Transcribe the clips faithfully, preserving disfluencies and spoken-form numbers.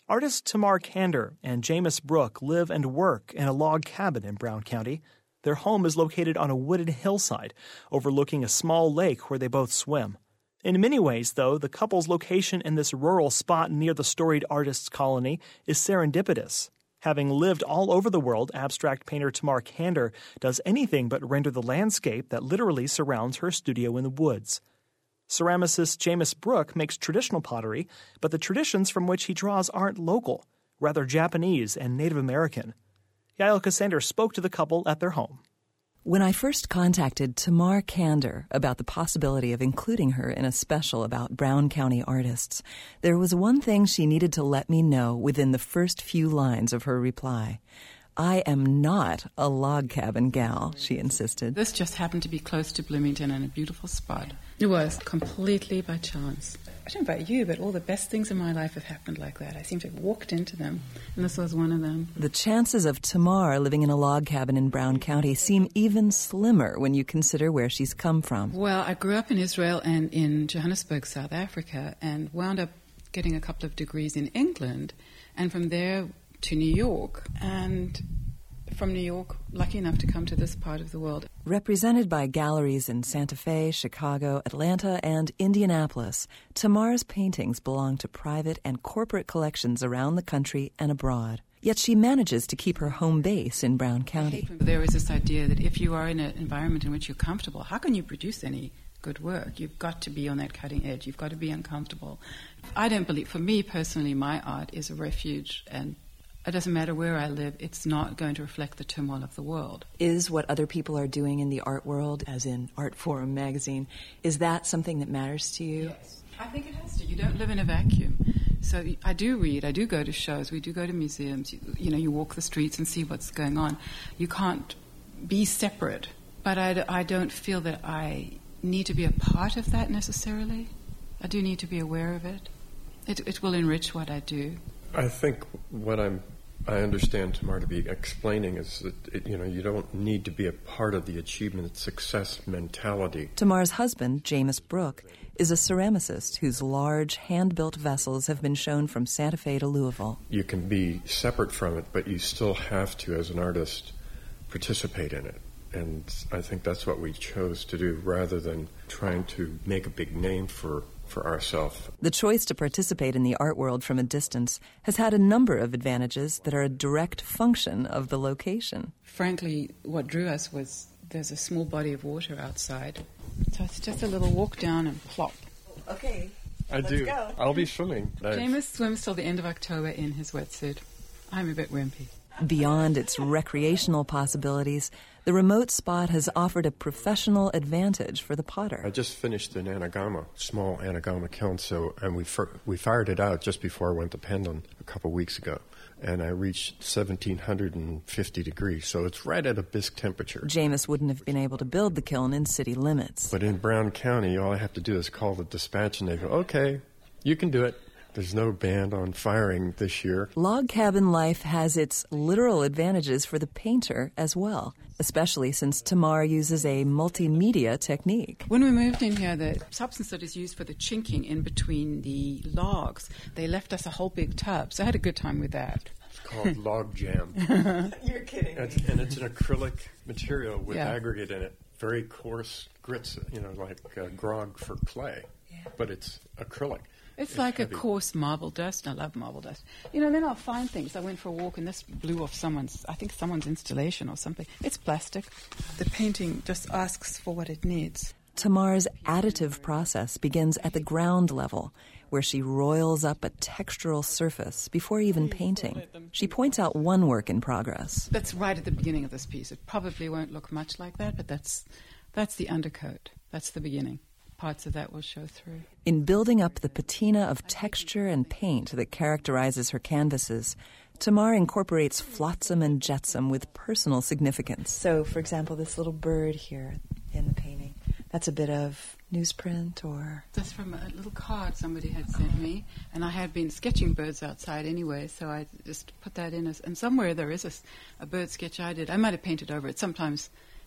Artists Tamar Kander and Jameis Brooke live and work in a log cabin in Brown County. Their home is located on a wooded hillside, overlooking a small lake where they both swim. In many ways, though, the couple's location in this rural spot near the storied artists' colony is serendipitous. Having lived all over the world, abstract painter Tamar Kander does anything but render the landscape that literally surrounds her studio in the woods. Ceramicist Jameis Brooke makes traditional pottery, but the traditions from which he draws aren't local, rather Japanese and Native American. Yael Cassander spoke to the couple at their home. When I first contacted Tamar Kander about the possibility of including her in a special about Brown County artists, there was one thing she needed to let me know within the first few lines of her reply. I am not a log cabin gal, she insisted. This just happened to be close to Bloomington and a beautiful spot. It was completely by chance. I don't know about you, but all the best things in my life have happened like that. I seem to have walked into them, and this was one of them. The chances of Tamar living in a log cabin in Brown County seem even slimmer when you consider where she's come from. Well, I grew up in Israel and in Johannesburg, South Africa, and wound up getting a couple of degrees in England, and from there to New York, and from New York, lucky enough to come to this part of the world. Represented by galleries in Santa Fe, Chicago, Atlanta, and Indianapolis, Tamar's paintings belong to private and corporate collections around the country and abroad. Yet she manages to keep her home base in Brown County. There is this idea that if you are in an environment in which you're comfortable, how can you produce any good work? You've got to be on that cutting edge. You've got to be uncomfortable. I don't believe, for me personally, my art is a refuge, and it doesn't matter where I live, it's not going to reflect the turmoil of the world. Is what other people are doing in the art world, as in Art Forum magazine, is that something that matters to you? Yes, I think it has to. You don't live in a vacuum. So I do read, I do go to shows, we do go to museums. You, you know, you walk the streets and see what's going on. You can't be separate. But I, I don't feel that I need to be a part of that necessarily. I do need to be aware of it. It, it will enrich what I do. I think what I'm I understand Tamar to be explaining is that it, you know you don't need to be a part of the achievement success mentality. Tamar's husband, Jameis Brooke, is a ceramicist whose large hand-built vessels have been shown from Santa Fe to Louisville. You can be separate from it, but you still have to, as an artist, participate in it. And I think that's what we chose to do, rather than trying to make a big name for for ourselves. The choice to participate in the art world from a distance has had a number of advantages that are a direct function of the location. Frankly, what drew us was there's a small body of water outside. So it's just a little walk down and plop. Okay, I let's do. go. I'll be swimming. Jameis swims till the end of October in his wetsuit. I'm a bit wimpy. Beyond its recreational possibilities, the remote spot has offered a professional advantage for the potter. I just finished an anagama, small anagama kiln, so and we fir- we fired it out just before I went to Pendon a couple weeks ago, and I reached seventeen fifty degrees, so it's right at a bisque temperature. Jameis wouldn't have been able to build the kiln in city limits. But in Brown County, all I have to do is call the dispatch, and they go, okay, you can do it. There's no ban on firing this year. Log cabin life has its literal advantages for the painter as well, especially since Tamar uses a multimedia technique. When we moved in here, the substance that is used for the chinking in between the logs, they left us a whole big tub, so I had a good time with that. It's called log jam. You're kidding And it's, and it's an acrylic material with Yeah. aggregate in it. Very coarse grits, you know, like uh, grog for clay. Yeah. But it's acrylic. It's, It's like heavy. a coarse marble dust. I love marble dust. You know, then I'll find things. I went for a walk and this blew off someone's, I think someone's installation or something. It's plastic. The painting just asks for what it needs. Tamar's additive process begins at the ground level, where she roils up a textural surface before even painting. She points out one work in progress. That's right at the beginning of this piece. It probably won't look much like that, but that's that's the undercoat. That's the beginning. Parts of that will show through. In building up the patina of texture and paint that characterizes her canvases, Tamar incorporates flotsam and jetsam with personal significance. So, for example, this little bird here in the painting, that's a bit of newsprint or... That's from a little card somebody had sent me, and I had been sketching birds outside anyway, so I just put that in. As, and somewhere there is a, a bird sketch I did. I might have painted over it. Sometimes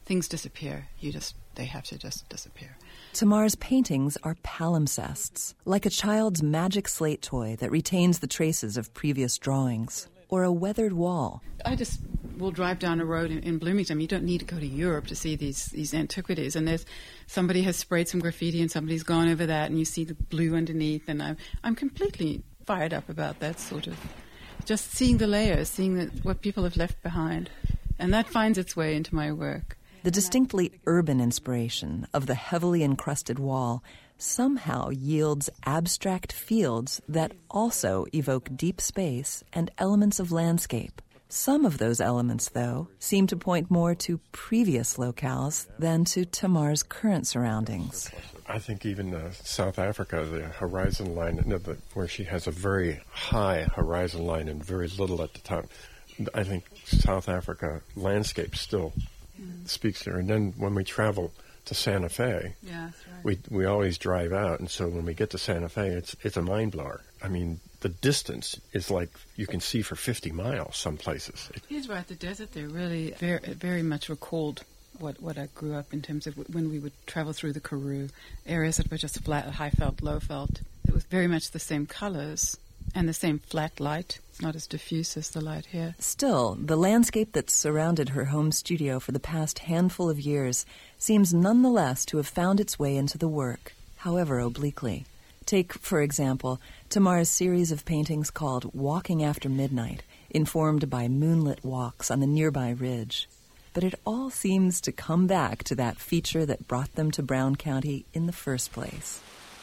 things disappear. You just, they have to just disappear. Tamar's paintings are palimpsests, like a child's magic slate toy that retains the traces of previous drawings, or a weathered wall. I just will drive down a road in, in Bloomington. You don't need to go to Europe to see these, these antiquities. And there's somebody has sprayed some graffiti and somebody's gone over that, and you see the blue underneath. And I'm, I'm completely fired up about that sort of, just seeing the layers, seeing the, what people have left behind. And that finds its way into my work. The distinctly urban inspiration of the heavily encrusted wall somehow yields abstract fields that also evoke deep space and elements of landscape. Some of those elements, though, seem to point more to previous locales than to Tamar's current surroundings. I think even uh, South Africa, the horizon line, no, the, where she has a very high horizon line and very little at the top, I think South Africa landscape still mm. speaks to her. And then when we travel to Santa Fe, yeah, that's right. we we always drive out, and so when we get to Santa Fe, it's it's a mind blower. I mean, the distance is like you can see for fifty miles some places. It, He's right. The desert there really very, very much recalled what, what I grew up in terms of when we would travel through the Karoo, areas that were just flat, high felt, low felt. It was very much the same colors and the same flat light. It's not as diffuse as the light here. Still, the landscape that's surrounded her home studio for the past handful of years seems nonetheless to have found its way into the work, however obliquely. Take, for example, Tamar's series of paintings called Walking After Midnight, informed by moonlit walks on the nearby ridge. But it all seems to come back to that feature that brought them to Brown County in the first place.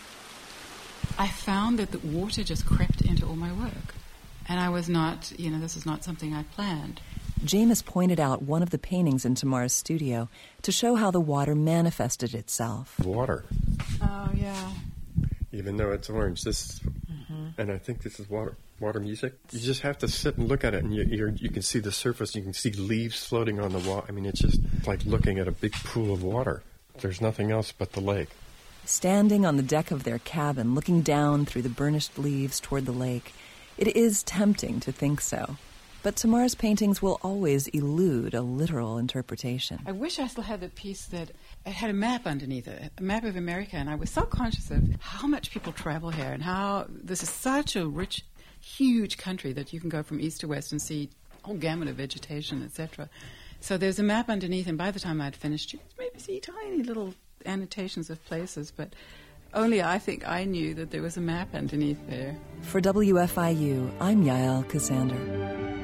I found that the water just crept into all my work. And I was not, you know, this is not something I planned. Jamis pointed out one of the paintings in Tamar's studio to show how the water manifested itself. water. Oh, yeah. Even though it's orange, this, mm-hmm. and I think this is water, water music. You just have to sit and look at it, and you you're, you can see the surface. You can see leaves floating on the wall. I mean, it's just like looking at a big pool of water. There's nothing else but the lake. Standing on the deck of their cabin, looking down through the burnished leaves toward the lake, it is tempting to think so. But Tamar's paintings will always elude a literal interpretation. I wish I still had the piece that it had a map underneath it, a map of America, and I was so conscious of how much people travel here and how this is such a rich, huge country that you can go from east to west and see a whole gamut of vegetation, et cetera. So there's a map underneath, and by the time I'd finished, you maybe see tiny little annotations of places, but only I think I knew that there was a map underneath there. For W F I U, I'm Yael Ksander.